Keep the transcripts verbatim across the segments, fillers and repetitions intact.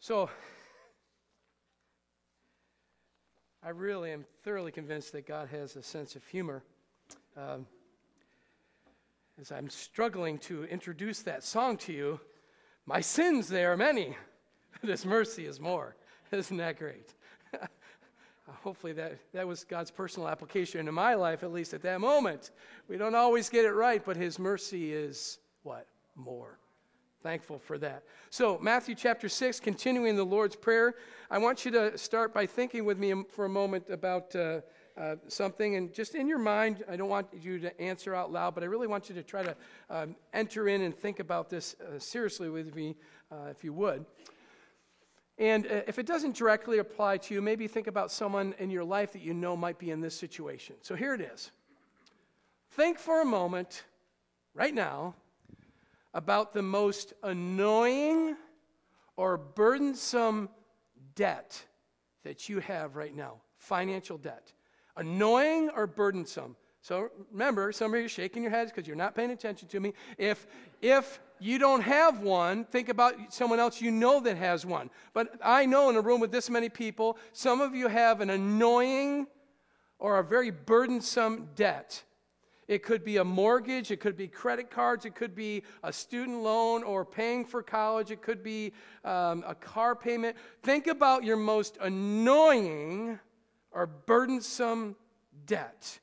So, I really am thoroughly convinced that God has a sense of humor. Um, as I'm struggling to introduce that song to you, my sins, they are many, but His mercy is more. Isn't that great? Hopefully that, that was God's personal application in my life, at least at that moment. We don't always get it right, but His mercy is what? More. Thankful for that. So, Matthew chapter six, continuing the Lord's Prayer. I want you to start by thinking with me for a moment about uh, uh, something. And just in your mind, I don't want you to answer out loud, but I really want you to try to um, enter in and think about this uh, seriously with me, uh, if you would. And uh, if it doesn't directly apply to you, maybe think about someone in your life that you know might be in this situation. So here it is. Think for a moment, right now, about the most annoying or burdensome debt that you have right now. Financial debt. Annoying or burdensome. So remember, some of you are shaking your heads because you're not paying attention to me. If, if you don't have one, think about someone else you know that has one. But I know in a room with this many people, some of you have an annoying or a very burdensome debt. It could be a mortgage, it could be credit cards, it could be a student loan or paying for college, it could be um, a car payment. Think about your most annoying or burdensome debt,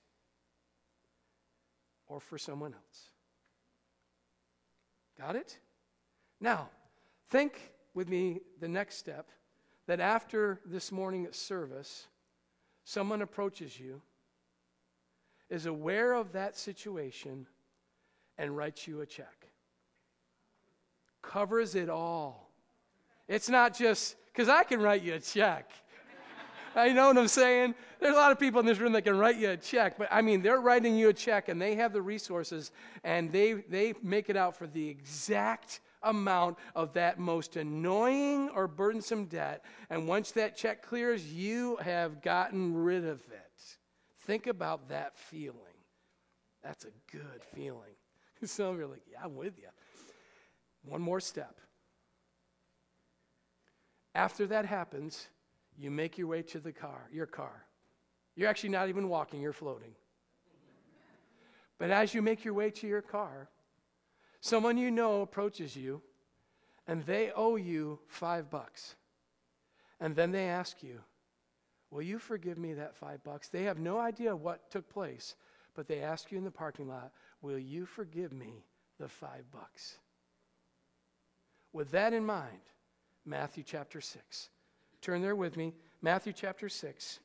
or for someone else. Got it? Now, think with me the next step, that after this morning's service, someone approaches you, is aware of that situation, and writes you a check. Covers it all. It's not just, because I can write you a check. You know what I'm saying? There's a lot of people in this room that can write you a check, but I mean, they're writing you a check, and they have the resources, and they, they make it out for the exact amount of that most annoying or burdensome debt, and once that check clears, you have gotten rid of it. Think about that feeling. That's a good feeling. Some of you are like, yeah, I'm with you. One more step. After that happens, you make your way to the car, your car. You're actually not even walking, you're floating. But as you make your way to your car, someone you know approaches you, and they owe you five bucks. And then they ask you, will you forgive me that five bucks? They have no idea what took place, but they ask you in the parking lot, will you forgive me the five bucks? With that in mind, Matthew chapter six. Turn there with me. Matthew chapter six.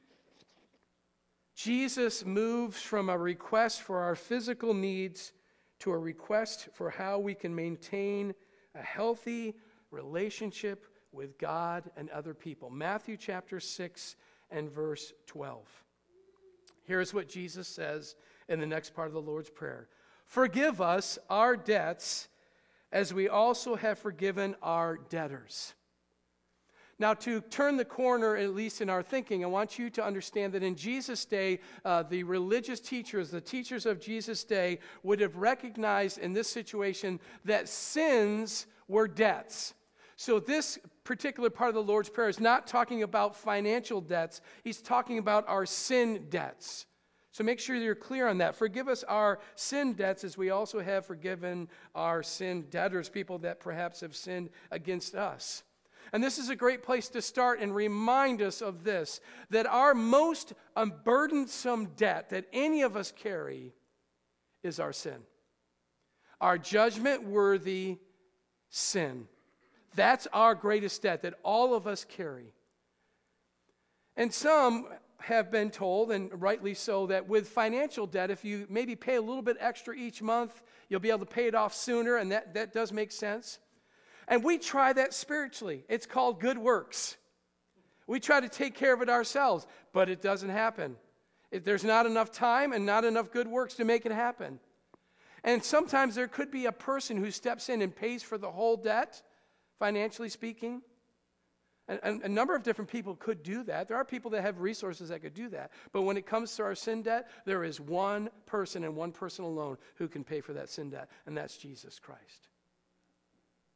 Jesus moves from a request for our physical needs to a request for how we can maintain a healthy relationship with God and other people. Matthew chapter six and verse twelve. Here's what Jesus says in the next part of the Lord's Prayer. Forgive us our debts as we also have forgiven our debtors. Now, to turn the corner, at least in our thinking, I want you to understand that in Jesus' day, uh, the religious teachers, the teachers of Jesus' day, would have recognized in this situation that sins were debts. So this particular part of the Lord's Prayer is not talking about financial debts. He's talking about our sin debts. So make sure you're clear on that. Forgive us our sin debts as we also have forgiven our sin debtors, people that perhaps have sinned against us. And this is a great place to start and remind us of this, that our most burdensome debt that any of us carry is our sin. Our judgment-worthy sin. That's our greatest debt that all of us carry. And some have been told, and rightly so, that with financial debt, if you maybe pay a little bit extra each month, you'll be able to pay it off sooner, and that, that does make sense. And we try that spiritually. It's called good works. We try to take care of it ourselves, but it doesn't happen. If there's not enough time and not enough good works to make it happen. And sometimes there could be a person who steps in and pays for the whole debt, financially speaking. And a number of different people could do that. There are people that have resources that could do that. But when it comes to our sin debt, there is one person and one person alone who can pay for that sin debt, and that's Jesus Christ.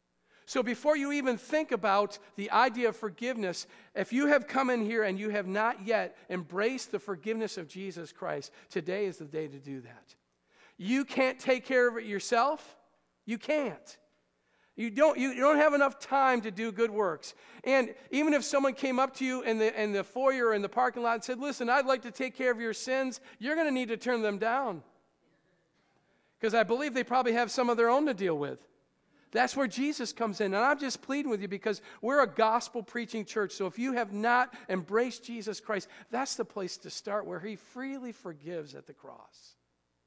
So before you even think about the idea of forgiveness, if you have come in here and you have not yet embraced the forgiveness of Jesus Christ, today is the day to do that. You can't take care of it yourself. You can't. You don't, you don't have enough time to do good works. And even if someone came up to you in the, in the foyer or in the parking lot and said, listen, I'd like to take care of your sins, you're going to need to turn them down. Because I believe they probably have some of their own to deal with. That's where Jesus comes in. And I'm just pleading with you because we're a gospel-preaching church. So if you have not embraced Jesus Christ, that's the place to start, where he freely forgives at the cross.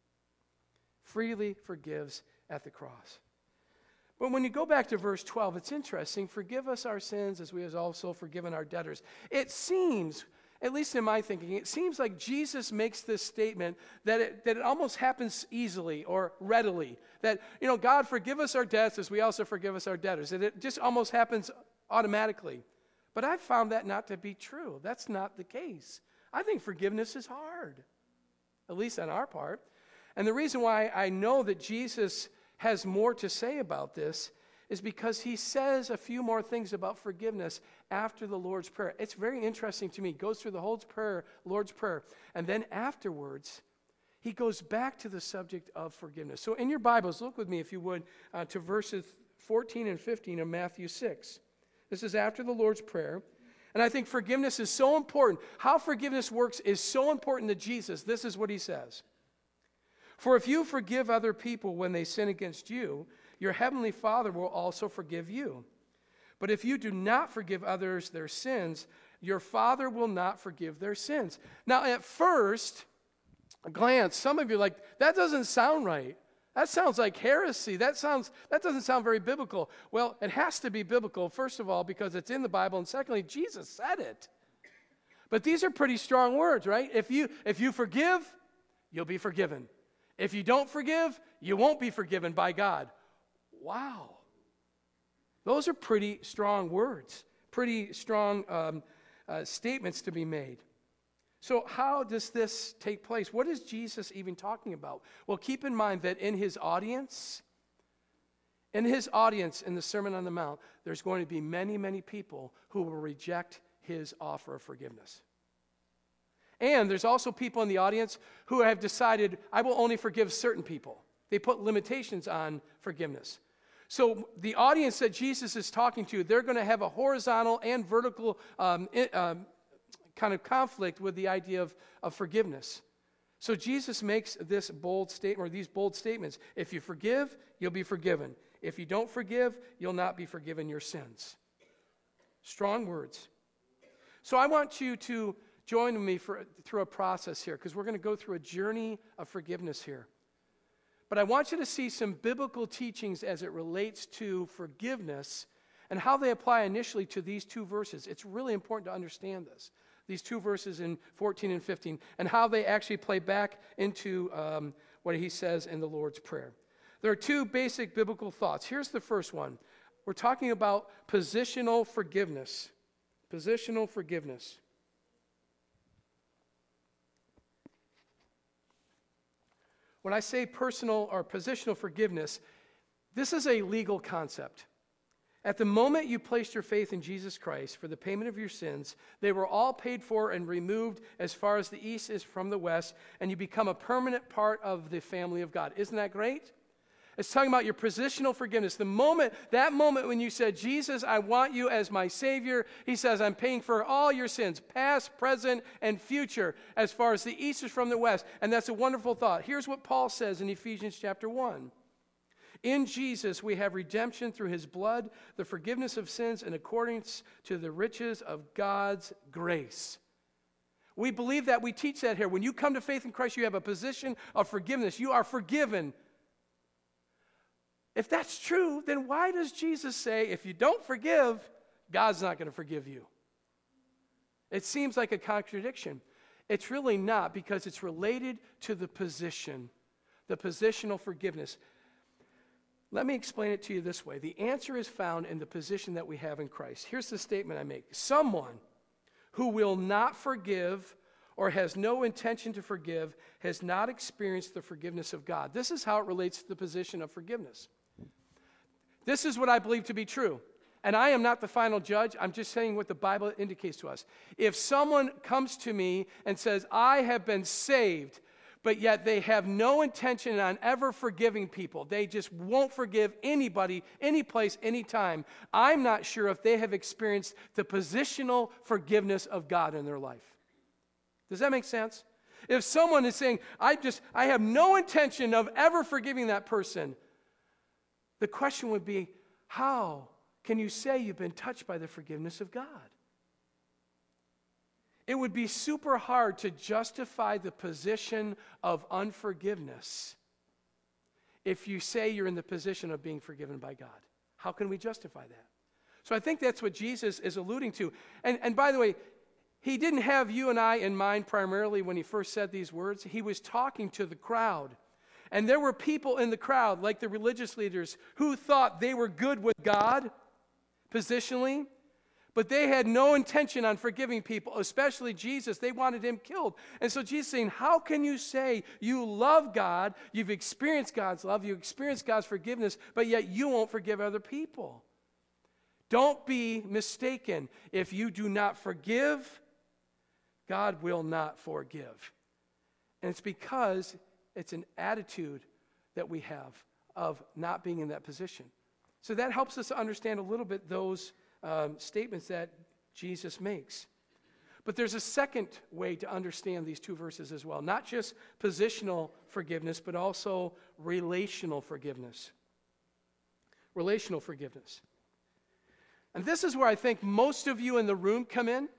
Freely forgives at the cross. But when you go back to verse twelve, it's interesting. Forgive us our sins as we have also forgiven our debtors. It seems, at least in my thinking, it seems like Jesus makes this statement that it, that it almost happens easily or readily. That, you know, God, forgive us our debts as we also forgive us our debtors. That it just almost happens automatically. But I've found that not to be true. That's not the case. I think forgiveness is hard, at least on our part. And the reason why I know that Jesus has more to say about this is because he says a few more things about forgiveness after the Lord's Prayer. It's very interesting to me. He goes through the whole prayer, Lord's Prayer, and then afterwards, he goes back to the subject of forgiveness. So in your Bibles, look with me, if you would, uh, to verses fourteen and fifteen of Matthew six. This is after the Lord's Prayer. And I think forgiveness is so important. How forgiveness works is so important to Jesus. This is what he says. For if you forgive other people when they sin against you, your heavenly Father will also forgive you. But if you do not forgive others their sins, your Father will not forgive their sins. Now, at first glance, some of you are like, that doesn't sound right. That sounds like heresy. That sounds that doesn't sound very biblical. Well, it has to be biblical, first of all, because it's in the Bible, and secondly, Jesus said it. But these are pretty strong words, right? If you if you forgive, you'll be forgiven. If you don't forgive, you won't be forgiven by God. Wow. Those are pretty strong words, pretty strong um, uh, statements to be made. So how does this take place? What is Jesus even talking about? Well, keep in mind that in his audience, in his audience in the Sermon on the Mount, there's going to be many, many people who will reject his offer of forgiveness. And there's also people in the audience who have decided, I will only forgive certain people. They put limitations on forgiveness. So the audience that Jesus is talking to, they're going to have a horizontal and vertical um, um, kind of conflict with the idea of, of forgiveness. So Jesus makes this bold statement, or these bold statements. If you forgive, you'll be forgiven. If you don't forgive, you'll not be forgiven your sins. Strong words. So I want you to join me for, through a process here, because we're going to go through a journey of forgiveness here. But I want you to see some biblical teachings as it relates to forgiveness and how they apply initially to these two verses. It's really important to understand this, these two verses in fourteen and fifteen, and how they actually play back into um, what he says in the Lord's Prayer. There are two basic biblical thoughts. Here's the first one. We're talking about positional forgiveness. Positional forgiveness. When I say personal or positional forgiveness, this is a legal concept. At the moment you placed your faith in Jesus Christ for the payment of your sins, they were all paid for and removed as far as the east is from the west, and you become a permanent part of the family of God. Isn't that great? It's talking about your positional forgiveness. The moment, that moment when you said, Jesus, I want you as my Savior, he says, I'm paying for all your sins, past, present, and future, as far as the east is from the west. And that's a wonderful thought. Here's what Paul says in Ephesians chapter one. In Jesus we have redemption through his blood, the forgiveness of sins in accordance to the riches of God's grace. We believe that. We teach that here. When you come to faith in Christ, you have a position of forgiveness. You are forgiven. If that's true, then why does Jesus say, if you don't forgive, God's not going to forgive you? It seems like a contradiction. It's really not, because it's related to the position, the positional forgiveness. Let me explain it to you this way. The answer is found in the position that we have in Christ. Here's the statement I make. Someone who will not forgive or has no intention to forgive has not experienced the forgiveness of God. This is how it relates to the position of forgiveness. This is what I believe to be true. And I am not the final judge. I'm just saying what the Bible indicates to us. If someone comes to me and says, I have been saved, but yet they have no intention on ever forgiving people, they just won't forgive anybody, any place, any time, I'm not sure if they have experienced the positional forgiveness of God in their life. Does that make sense? If someone is saying, I just, I have no intention of ever forgiving that person, the question would be, how can you say you've been touched by the forgiveness of God? It would be super hard to justify the position of unforgiveness if you say you're in the position of being forgiven by God. How can we justify that? So I think that's what Jesus is alluding to. And, and by the way, he didn't have you and I in mind primarily when he first said these words. He was talking to the crowd. And there were people in the crowd, like the religious leaders, who thought they were good with God, positionally, but they had no intention on forgiving people, especially Jesus. They wanted him killed. And so Jesus is saying, how can you say you love God, you've experienced God's love, you've experienced God's forgiveness, but yet you won't forgive other people? Don't be mistaken. If you do not forgive, God will not forgive. And it's because it's an attitude that we have of not being in that position. So that helps us to understand a little bit those um, statements that Jesus makes. But there's a second way to understand these two verses as well. Not just positional forgiveness, but also relational forgiveness. Relational forgiveness. And this is where I think most of you in the room come in.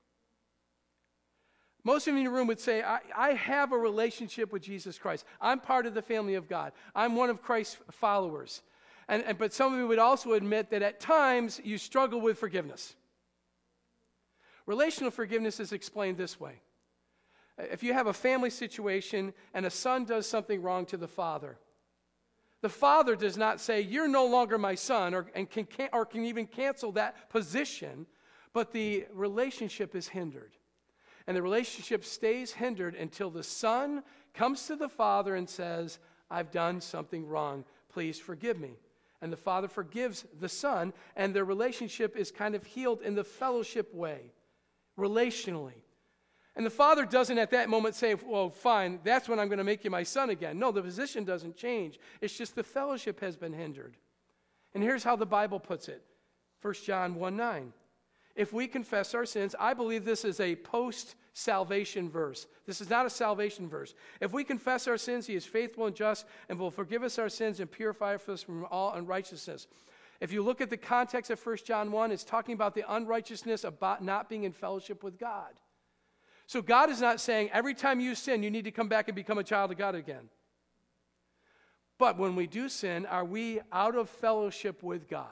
Most of you in the room would say, I, I have a relationship with Jesus Christ. I'm part of the family of God. I'm one of Christ's followers. And, and, but some of you would also admit that at times you struggle with forgiveness. Relational forgiveness is explained this way. If you have a family situation and a son does something wrong to the father, the father does not say, you're no longer my son, or, and can, can, or can even cancel that position, but the relationship is hindered. And the relationship stays hindered until the son comes to the father and says, I've done something wrong. Please forgive me. And the father forgives the son, and their relationship is kind of healed in the fellowship way, relationally. And the father doesn't at that moment say, well, fine, that's when I'm going to make you my son again. No, the position doesn't change. It's just the fellowship has been hindered. And here's how the Bible puts it. First John one nine. If we confess our sins, I believe this is a post-salvation verse. This is not a salvation verse. If we confess our sins, he is faithful and just and will forgive us our sins and purify us from all unrighteousness. If you look at the context of First John one, it's talking about the unrighteousness about not being in fellowship with God. So God is not saying every time you sin, you need to come back and become a child of God again. But when we do sin, are we out of fellowship with God?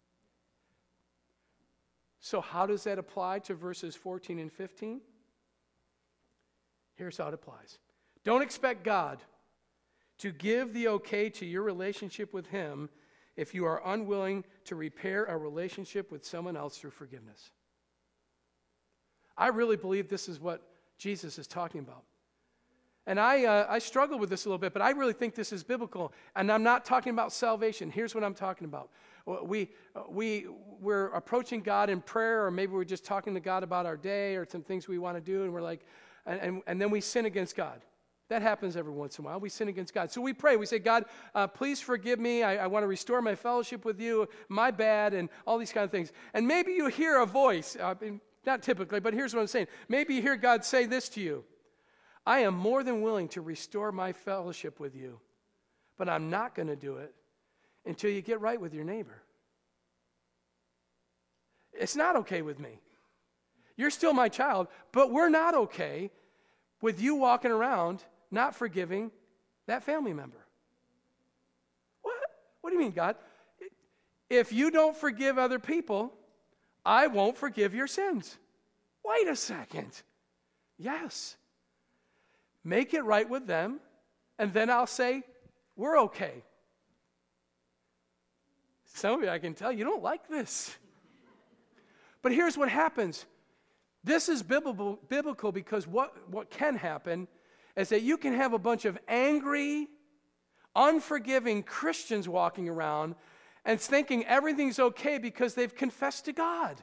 So how does that apply to verses fourteen and fifteen? Here's how it applies. Don't expect God to give the okay to your relationship with him if you are unwilling to repair a relationship with someone else through forgiveness. I really believe this is what Jesus is talking about. And I, uh, I struggle with this a little bit, but I really think this is biblical. And I'm not talking about salvation. Here's what I'm talking about. We, we, we're approaching God in prayer, or maybe we're just talking to God about our day or some things we want to do, and we're like, and, and, and then we sin against God. That happens every once in a while. We sin against God. So we pray. We say, God, uh, please forgive me. I, I want to restore my fellowship with you, my bad, and all these kind of things. And maybe you hear a voice, uh, not typically, but here's what I'm saying. Maybe you hear God say this to you. I am more than willing to restore my fellowship with you, but I'm not going to do it until you get right with your neighbor. It's not okay with me. You're still my child, but we're not okay with you walking around not forgiving that family member. What? What do you mean, God? If you don't forgive other people, I won't forgive your sins. Wait a second. Yes. Make it right with them, and then I'll say, we're okay. Some of you, I can tell, you don't like this. But here's what happens. This is biblical, biblical because what, what can happen is that you can have a bunch of angry, unforgiving Christians walking around, and thinking everything's okay because they've confessed to God.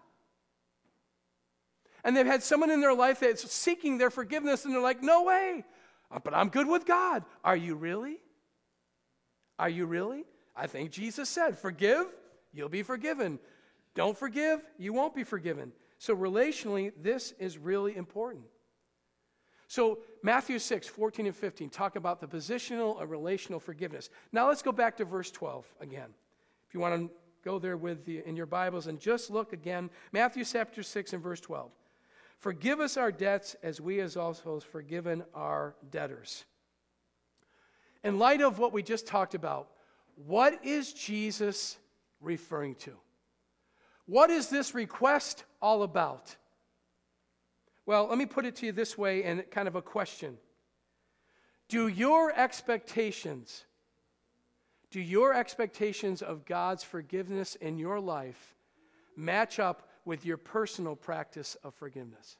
And they've had someone in their life that's seeking their forgiveness, and they're like, no way, but I'm good with God. Are you really? Are you really? I think Jesus said, forgive, you'll be forgiven. Don't forgive, you won't be forgiven. So relationally, this is really important. So Matthew six, fourteen and fifteen, talk about the positional or relational forgiveness. Now let's go back to verse twelve again. If you want to go there with the, in your Bibles and just look again, Matthew chapter six and verse twelve. Forgive us our debts as we as also have forgiven our debtors. In light of what we just talked about, what is Jesus referring to? What is this request all about? Well, let me put it to you this way in kind of a question. Do your expectations, do your expectations of God's forgiveness in your life match up with your personal practice of forgiveness?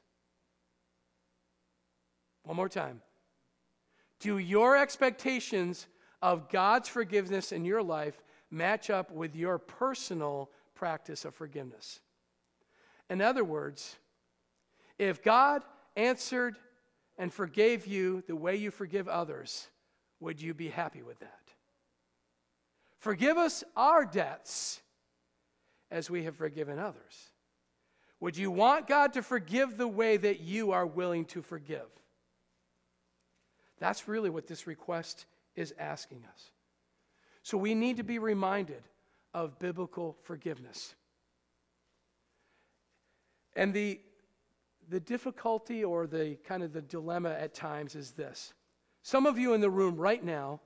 One more time. Do your expectations of God's forgiveness in your life match up with your personal practice of forgiveness? In other words, if God answered and forgave you the way you forgive others, would you be happy with that? Forgive us our debts as we have forgiven others. Would you want God to forgive the way that you are willing to forgive? That's really what this request is asking us. So we need to be reminded of biblical forgiveness. And the, the difficulty or the kind of the dilemma at times is this. Some of you in the room right now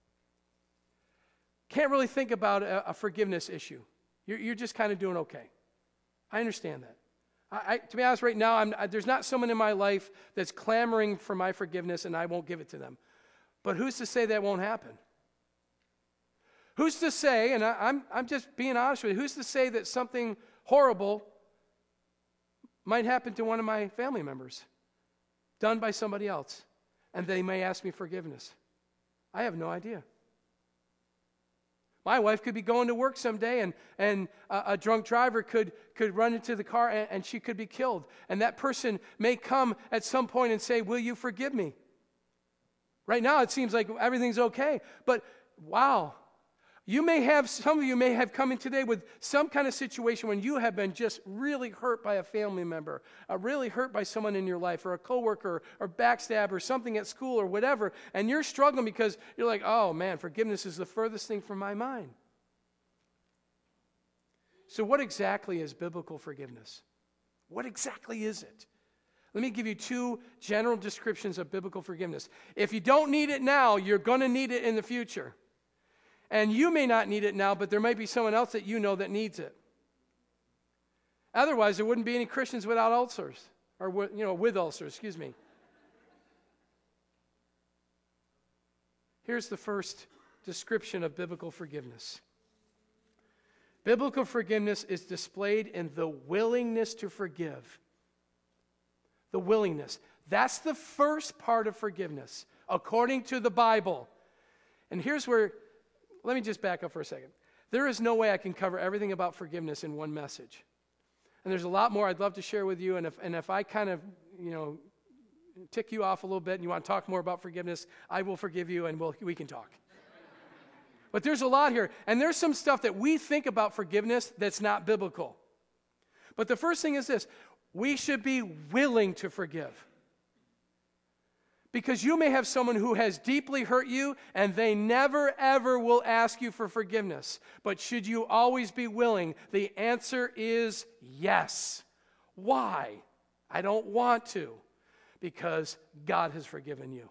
can't really think about a, a forgiveness issue. You're, you're just kind of doing okay. I understand that. I, I, to be honest, right now, I'm, I, there's not someone in my life that's clamoring for my forgiveness and I won't give it to them. But who's to say that won't happen? Who's to say, and I, I'm, I'm just being honest with you, who's to say that something horrible might happen to one of my family members, done by somebody else, and they may ask me forgiveness? I have no idea. My wife could be going to work someday, and, and a, a drunk driver could, could run into the car, and, and she could be killed. And that person may come at some point and say, will you forgive me? Right now, it seems like everything's okay. But, wow, you may have, some of you may have come in today with some kind of situation when you have been just really hurt by a family member, uh, really hurt by someone in your life, or a coworker, or backstab, or something at school, or whatever, and you're struggling because you're like, oh man, forgiveness is the furthest thing from my mind. So what exactly is biblical forgiveness? What exactly is it? Let me give you two general descriptions of biblical forgiveness. If you don't need it now, you're going to need it in the future. And you may not need it now, but there might be someone else that you know that needs it. Otherwise, there wouldn't be any Christians without ulcers, or you know, with ulcers, excuse me. Here's the first description of biblical forgiveness. Biblical forgiveness is displayed in the willingness to forgive. The willingness. That's the first part of forgiveness, according to the Bible. And here's where, let me just back up for a second. There is no way I can cover everything about forgiveness in one message. And there's a lot more I'd love to share with you, and if, and if I kind of, you know, tick you off a little bit and you want to talk more about forgiveness, I will forgive you and we'll, we can talk. But there's a lot here, and there's some stuff that we think about forgiveness that's not biblical. But the first thing is this: we should be willing to forgive. Because you may have someone who has deeply hurt you, and they never, ever will ask you for forgiveness. But should you always be willing? The answer is yes. Why? I don't want to. Because God has forgiven you.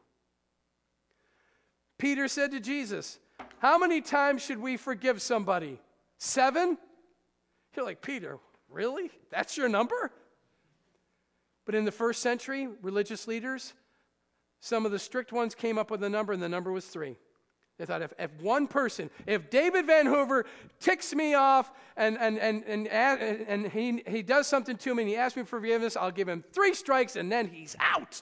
Peter said to Jesus, how many times should we forgive somebody? Seven? You're like, Peter, really? That's your number? But in the first century, religious leaders, some of the strict ones came up with a number, and the number was three. They thought, if, if one person, if David Van Hoover ticks me off and, and, and, and, and he, he does something to me and he asks me for forgiveness, I'll give him three strikes and then he's out.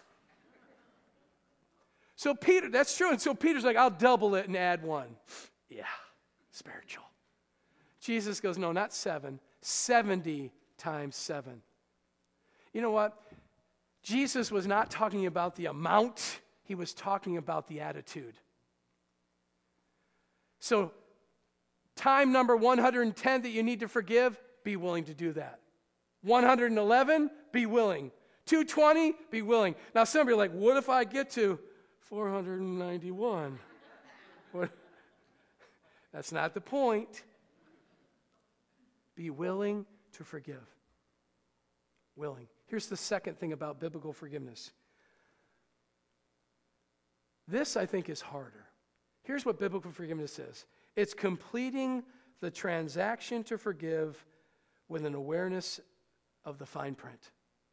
So Peter, that's true. And so Peter's like, I'll double it and add one. Yeah, spiritual. Jesus goes, no, not seven, seventy times seven. You know what? Jesus was not talking about the amount. He was talking about the attitude. So, time number one hundred ten that you need to forgive, be willing to do that. one hundred eleven, be willing. two hundred twenty, be willing. Now, some of you are like, what if I get to four hundred ninety-one? What? That's not the point. Be willing to forgive. Willing. Here's the second thing about biblical forgiveness. This, I think, is harder. Here's what biblical forgiveness is. It's completing the transaction to forgive with an awareness of the fine print.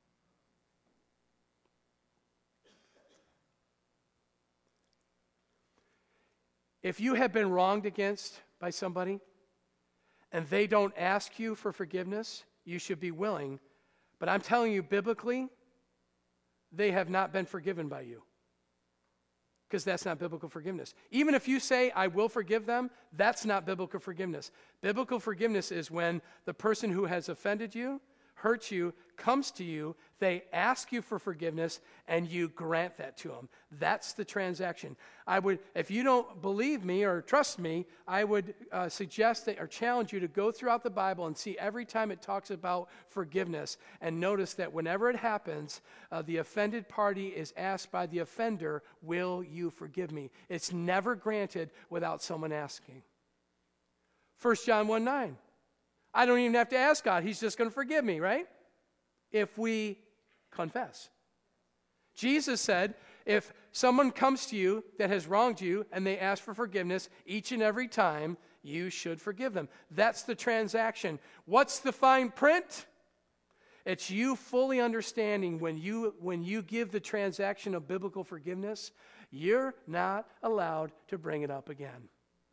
If you have been wronged against by somebody and they don't ask you for forgiveness, you should be willing. But I'm telling you, biblically, they have not been forgiven by you. Because that's not biblical forgiveness. Even if you say, I will forgive them, that's not biblical forgiveness. Biblical forgiveness is when the person who has offended you, hurt you, comes to you, they ask you for forgiveness, and you grant that to them. That's the transaction. I would, if you don't believe me or trust me, I would uh, suggest that or challenge you to go throughout the Bible and see every time it talks about forgiveness, and notice that whenever it happens, uh, the offended party is asked by the offender, will you forgive me? It's never granted without someone asking. First John one nine. I don't even have to ask God. He's just going to forgive me, right? If we confess. Jesus said, if someone comes to you that has wronged you and they ask for forgiveness each and every time, you should forgive them. That's the transaction. What's the fine print? It's you fully understanding when you, when you give the transaction of biblical forgiveness, you're not allowed to bring it up again.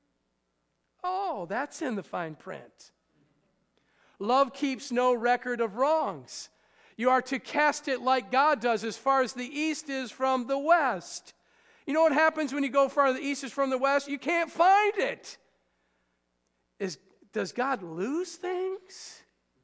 Oh, that's in the fine print. Love keeps no record of wrongs. You are to cast it like God does, as far as the east is from the west. You know what happens when you go far the east is from the west? You can't find it. Is, does God lose things?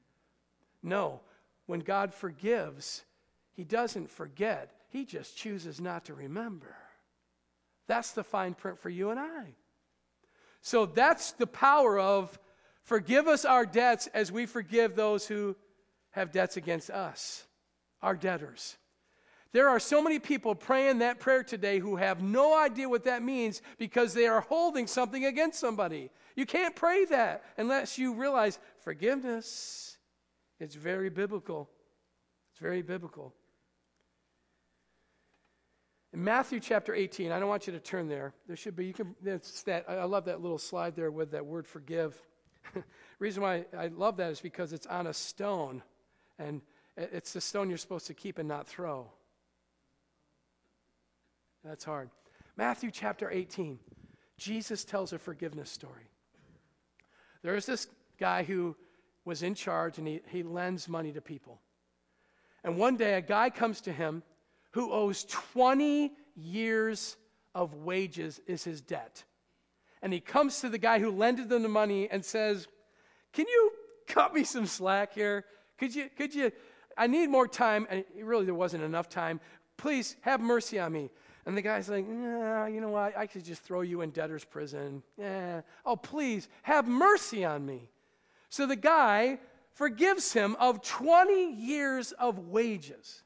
No. When God forgives, he doesn't forget. He just chooses not to remember. That's the fine print for you and I. So that's the power of forgive us our debts as we forgive those who have debts against us, our debtors. There are so many people praying that prayer today who have no idea what that means because they are holding something against somebody. You can't pray that unless you realize forgiveness. It's very biblical. It's very biblical. In Matthew chapter eighteen, I don't want you to turn there. There should be, you can, it's that, I love that little slide there with that word forgive. Reason why I love that is because it's on a stone, and it's the stone you're supposed to keep and not throw. That's hard. Matthew chapter eighteen, Jesus tells a forgiveness story. There's this guy who was in charge, and he, he lends money to people. And one day a guy comes to him who owes twenty years of wages is his debt. And he comes to the guy who lended them the money and says, can you cut me some slack here? Could you, could you, I need more time. And really there wasn't enough time. Please have mercy on me. And the guy's like, nah, you know what? I could just throw you in debtor's prison. Yeah. Oh, please have mercy on me. So the guy forgives him of twenty years of wages.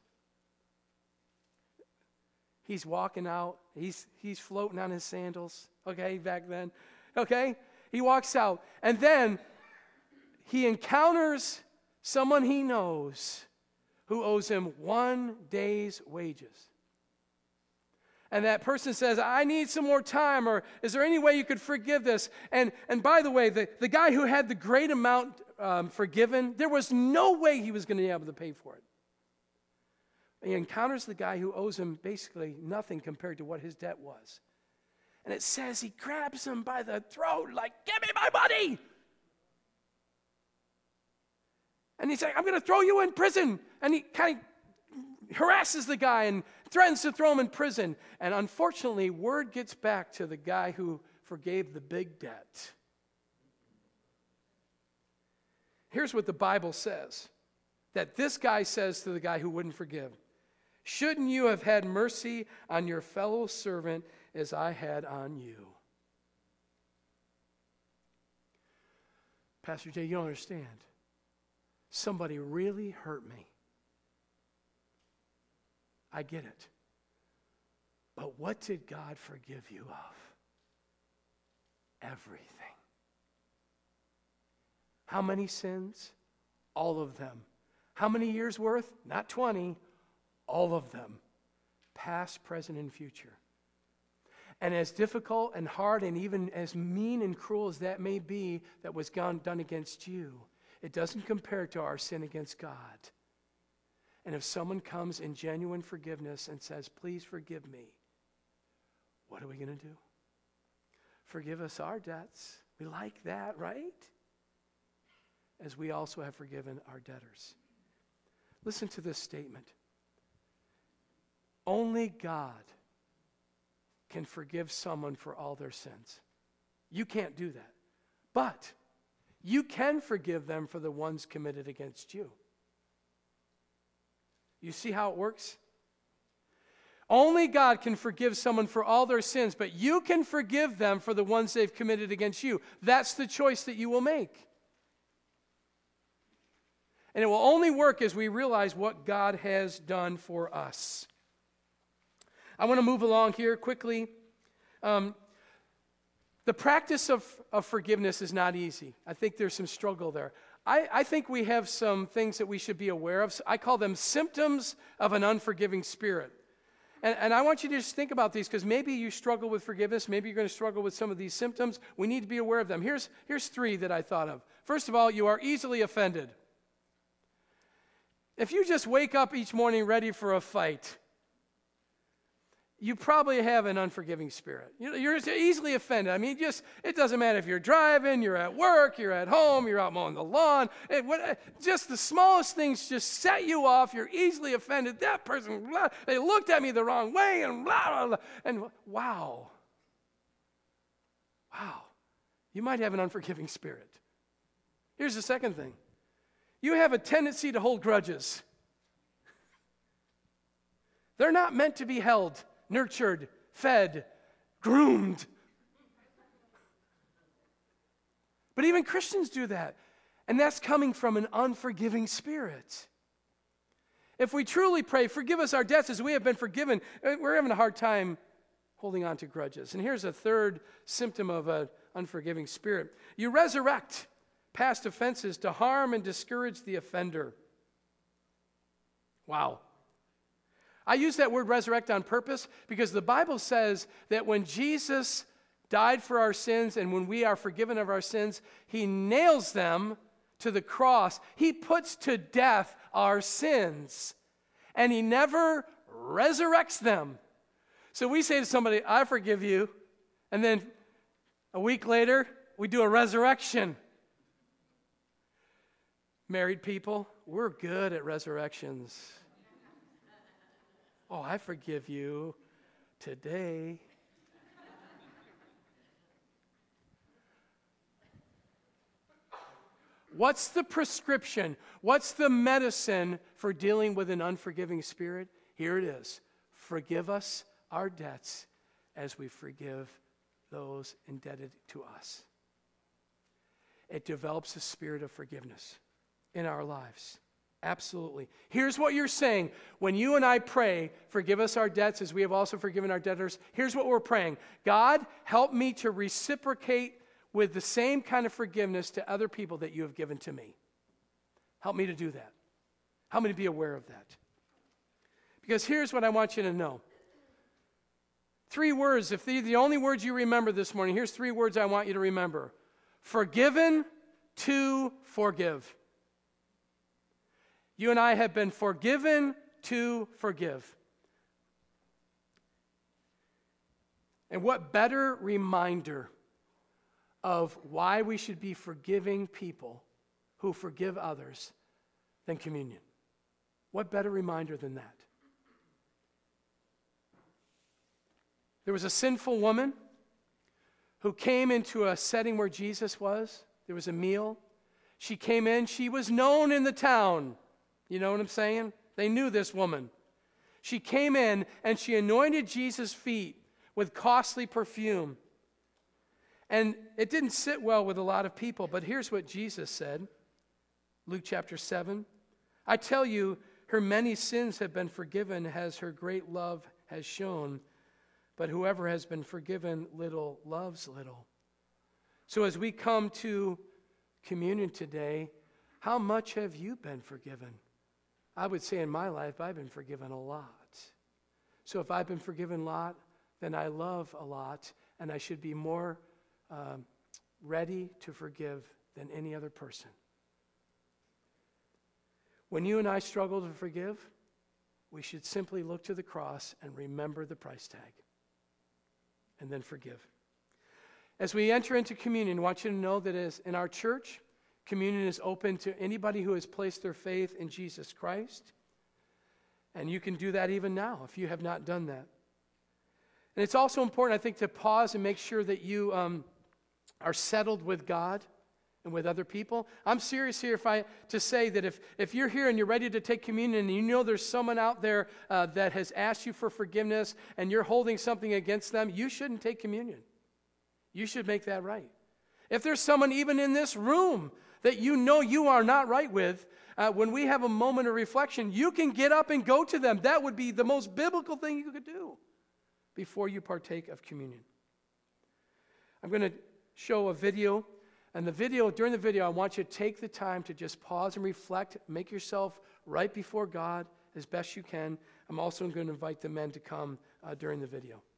He's walking out. He's, he's floating on his sandals, okay, back then. Okay? He walks out. And then he encounters someone he knows who owes him one day's wages. And that person says, I need some more time, or is there any way you could forgive this? And, and by the way, the, the guy who had the great amount um, forgiven, there was no way he was going to be able to pay for it. He encounters the guy who owes him basically nothing compared to what his debt was. And it says he grabs him by the throat like, give me my money! And he's like, I'm going to throw you in prison. And he kind of harasses the guy and threatens to throw him in prison. And unfortunately, word gets back to the guy who forgave the big debt. Here's what the Bible says, that this guy says to the guy who wouldn't forgive. Shouldn't you have had mercy on your fellow servant as I had on you? Pastor Jay, you don't understand. Somebody really hurt me. I get it. But what did God forgive you of? Everything. How many sins? All of them. How many years worth? Not twenty. All of them. Past, present, and future. And as difficult and hard and even as mean and cruel as that may be that was done against you, it doesn't compare to our sin against God. And if someone comes in genuine forgiveness and says, please forgive me, what are we going to do? Forgive us our debts. We like that, right? As we also have forgiven our debtors. Listen to this statement. Only God can forgive someone for all their sins. You can't do that. But you can forgive them for the ones committed against you. You see how it works? Only God can forgive someone for all their sins, but you can forgive them for the ones they've committed against you. That's the choice that you will make. And it will only work as we realize what God has done for us. I want to move along here quickly. Um, the practice of, of forgiveness is not easy. I think there's some struggle there. I, I think we have some things that we should be aware of. I call them symptoms of an unforgiving spirit. And, and I want you to just think about these, because maybe you struggle with forgiveness. Maybe you're going to struggle with some of these symptoms. We need to be aware of them. Here's, here's three that I thought of. First of all, you are easily offended. If you just wake up each morning ready for a fight, you probably have an unforgiving spirit. You're easily offended. I mean, just it doesn't matter if you're driving, you're at work, you're at home, you're out mowing the lawn. It, what, just the smallest things just set you off. You're easily offended. That person, blah, they looked at me the wrong way, and blah, blah, blah. And wow. Wow. You might have an unforgiving spirit. Here's the second thing. You have a tendency to hold grudges. They're not meant to be held, nurtured, fed, groomed. But even Christians do that. And that's coming from an unforgiving spirit. If we truly pray, forgive us our debts as we have been forgiven, we're having a hard time holding on to grudges. And here's a third symptom of an unforgiving spirit. You resurrect past offenses to harm and discourage the offender. Wow. I use that word resurrect on purpose because the Bible says that when Jesus died for our sins and when we are forgiven of our sins, he nails them to the cross. He puts to death our sins, and he never resurrects them. So we say to somebody, I forgive you, and then a week later, we do a resurrection. Married people, we're good at resurrections. Oh, I forgive you today. What's the prescription? What's the medicine for dealing with an unforgiving spirit? Here it is. Forgive us our debts as we forgive those indebted to us. It develops a spirit of forgiveness in our lives. Absolutely. Here's what you're saying. When you and I pray, forgive us our debts as we have also forgiven our debtors, here's what we're praying. God, help me to reciprocate with the same kind of forgiveness to other people that you have given to me. Help me to do that. Help me to be aware of that. Because here's what I want you to know. Three words. If they're the only words you remember this morning, here's three words I want you to remember. Forgiven to forgive. You and I have been forgiven to forgive. And what better reminder of why we should be forgiving people who forgive others than communion? What better reminder than that? There was a sinful woman who came into a setting where Jesus was. There was a meal. She came in, she was known in the town. You know what I'm saying? They knew this woman. She came in and she anointed Jesus' feet with costly perfume. And it didn't sit well with a lot of people, but here's what Jesus said. Luke chapter seven. I tell you, her many sins have been forgiven as her great love has shown, but whoever has been forgiven little loves little. So as we come to communion today, how much have you been forgiven? I would say in my life, I've been forgiven a lot. So if I've been forgiven a lot, then I love a lot, and I should be more um, ready to forgive than any other person. When you and I struggle to forgive, we should simply look to the cross and remember the price tag, and then forgive. As we enter into communion, I want you to know that as in our church, communion is open to anybody who has placed their faith in Jesus Christ. And you can do that even now if you have not done that. And it's also important, I think, to pause and make sure that you um, are settled with God and with other people. I'm serious here if I to say that if, if you're here and you're ready to take communion and you know there's someone out there uh, that has asked you for forgiveness and you're holding something against them, you shouldn't take communion. You should make that right. If there's someone even in this room that you know you are not right with, uh, when we have a moment of reflection, you can get up and go to them. That would be the most biblical thing you could do before you partake of communion. I'm going to show a video, and the video, during the video, I want you to take the time to just pause and reflect, make yourself right before God as best you can. I'm also going to invite the men to come uh, during the video.